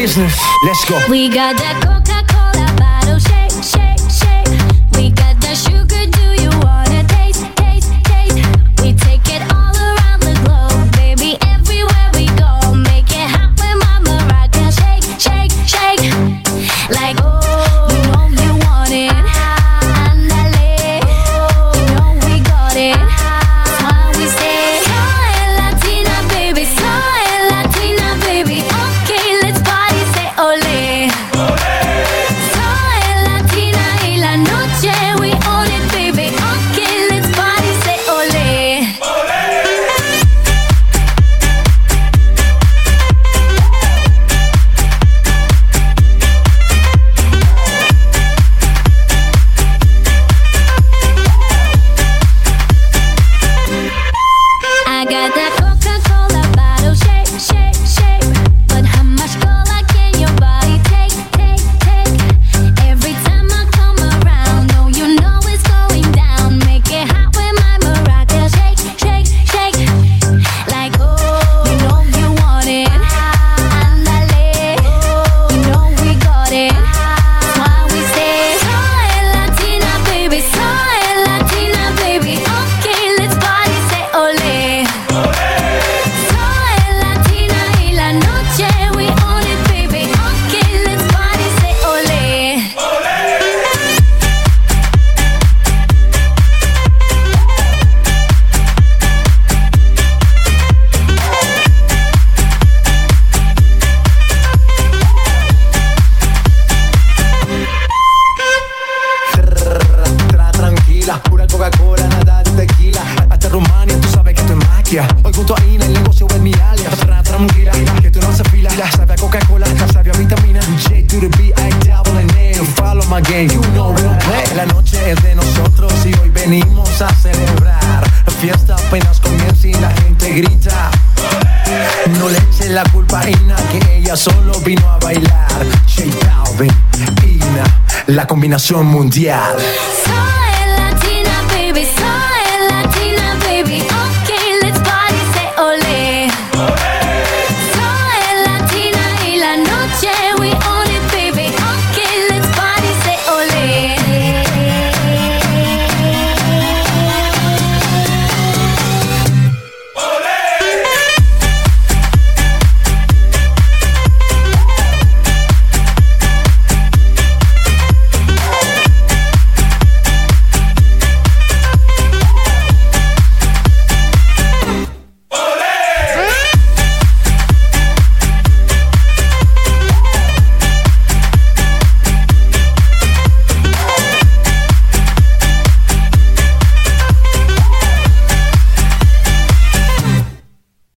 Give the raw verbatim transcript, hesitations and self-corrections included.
business. Let's go. We got that Coca-Cola bottle shake, shake, shake. We got that sugar, do you wanna taste, taste, taste? We take it all around the globe, baby, everywhere we go. Make it hot with Mama Rockin', shake, shake, shake. Like, oh, you know you want it. Andale, you know we got it. That's why we say, soy Latina, baby, soy Latina, baby. Okay, let's party, say ole. Soy Latina y la noche we own it, baby. Okay, let's party, say ole. I got that Coca-Cola bottle shake, shake, shake. But how much cola can your body take, take, take? Every time I come around, no, you know it's going down. Make it hot with my maraca, shake, shake, shake. Like, oh, you know you want it. Andale, you know we got it. That's why we say, soy Latina, baby, soy Latina, baby. Okay, let's party, say ole. Soy Latina y la noche we own it, baby. Okay, let's party, say ole. Tra tranquila, pura Coca-Cola, nada de tequila. Hasta Rumania, tú sabes que esto es magia. Hoy junto a Ina, el negocio es mi alias. Tra tranquila, que tú no se fila. Sabe a Coca-Cola, sabe a vitamina. J to the B, I double N. Follow my game, you know we don't play. La noche es de nosotros y hoy venimos a celebrar. La fiesta apenas comienza y la gente grita. No le eche la culpa a Ina, que ella solo vino a bailar. J Balvin, Ina, la combinación mundial. Soy